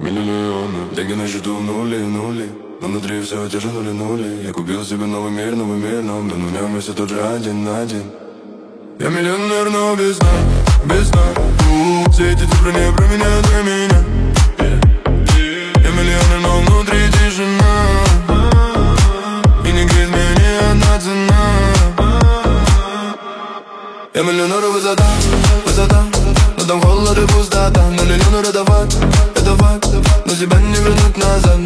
миллионы. Деньги на счету нули, нули, но внутри все те же нули, нули. Я купил себе новый мир, но в нем все тот же один на один. Я миллионер, но без сна, без сна. Все эти цифры не про меня, для меня. Я миллионер, но внутри тишина, и не греет меня ни одна цена. Я миллионер, высота, высота, но там холод и пустота. Но миллионер это факт, но тебя не вернуть назад.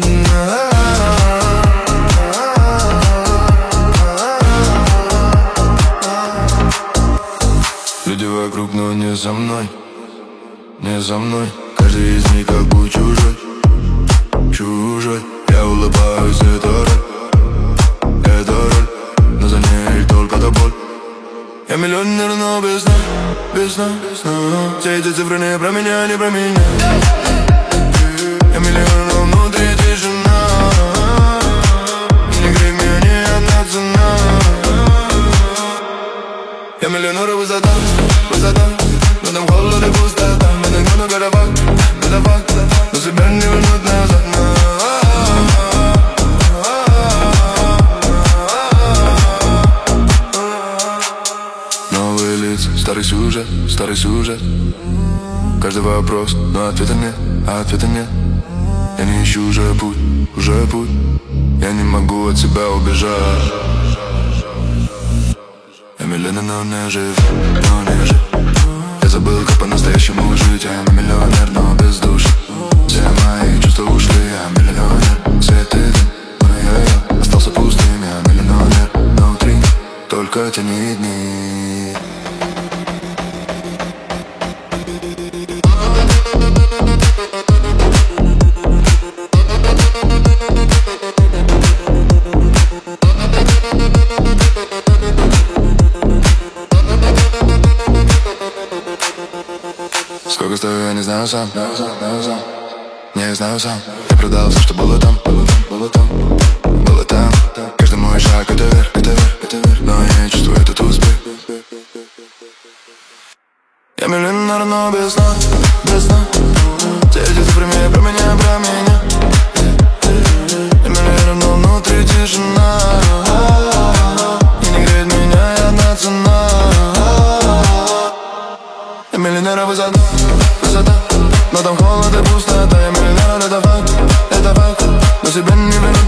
Люди вокруг, но не со мной, не со мной. Каждый из них как бы чужой, чужой. Я улыбаюсь, это роль, но за ней только до боль. Я миллионер, но без сна, без сна. Все эти цифры не про меня, не про меня. Я миллионер, но внутри тишина, не греет меня ни одна цена. Я миллионер, высота, высота, но там холод и пустота. Это факт, но себя не вернуть назад. Новые лица, старый сюжет. Каждый вопрос, но ответа нет, ответа нет. Я не ищу уже путь. Я не могу от себя убежать. Я миллионер, но не жив. Я забыл, как по-настоящему жить. Я миллионер, но без души. Все мои чувства ушли. Я миллионер, свет и дым, но я остался пустым. Я миллионер, внутри только тени и дни. Сколько стою, я не знаю сам, не знаю сам. Я продал все, что было там. Каждый мой шаг это вверх, но я не чувствую этот успех. Я миллионер, но без сна. Все эти цифры не про меня, про меня. Я миллионер, но внутри тишина, и не греет меня ни одна цена. Я миллионер, высота, но там холод и пустота. Я миллионер, это факт, но себя не верну